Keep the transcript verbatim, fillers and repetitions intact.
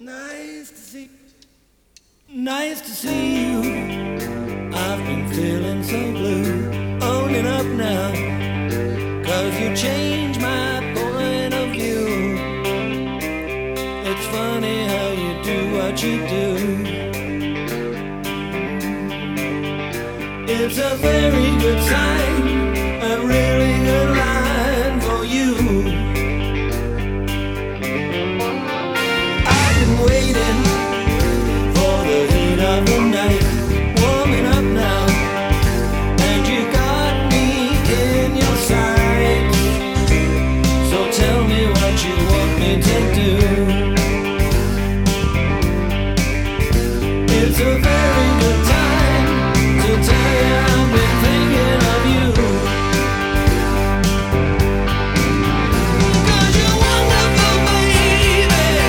Nice to see, nice to see you. I've been feeling so blue. Owning up now, 'cause you changed my point of view. It's funny how you do what you do. It's a very good sign, a really good